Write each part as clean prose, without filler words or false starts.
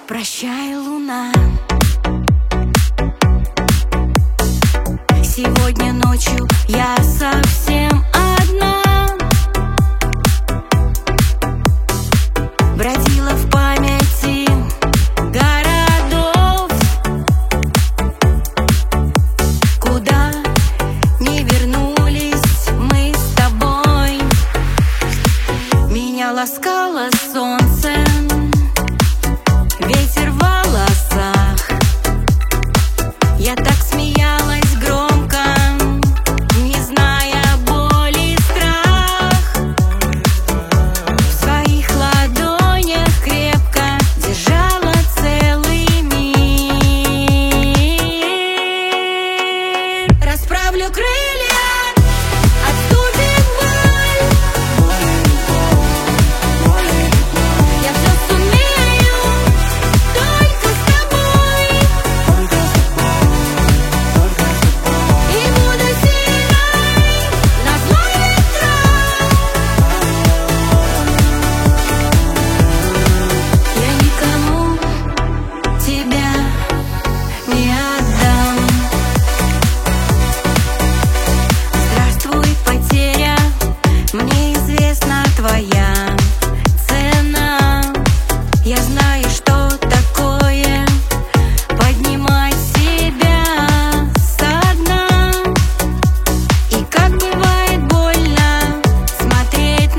Прощай, луна. Сегодня ночью я совсем одна. Бродила в памяти городов, куда не вернулись мы с тобой. Меня ласкало солнце, ветер в волосах. Я так смеялась громко, не зная боли и страх. В своих ладонях крепко держала целый мир. Расправлю крылья, отступит боль. Я все сумею, только с тобой. И буду сильной назло ветрам. Я никому тебя не отдам. Здравствуй, потеря, мне известна твоя цена. Я знаю, что такое поднимать себя со дна. И как бывает больно смотреть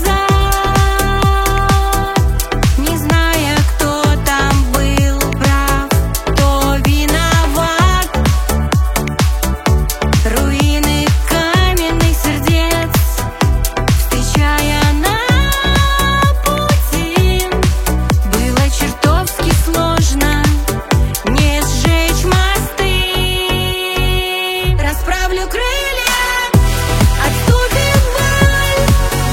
назад, не зная, кто там был прав, кто виноват. Руины каменных сердец, встречая на пути, было чертовски сложно не сжечь мосты. Расправлю крылья, отступит боль.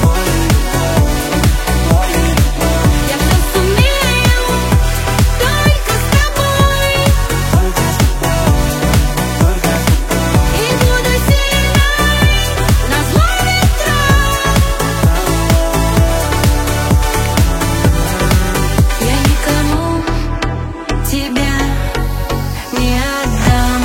Я все сумею, только с тобой. И буду сильной назло ветрам. Я никому тебя не отдам.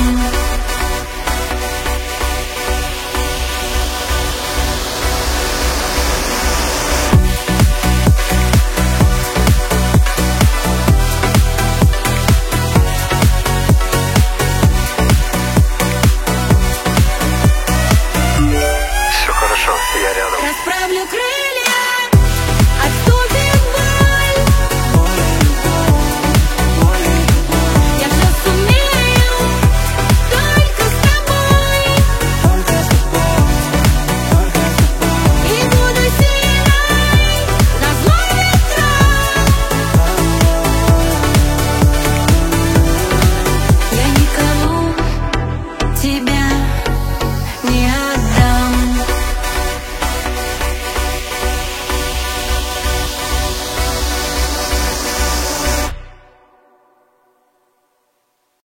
Все хорошо, я рядом. Расправлю крылья.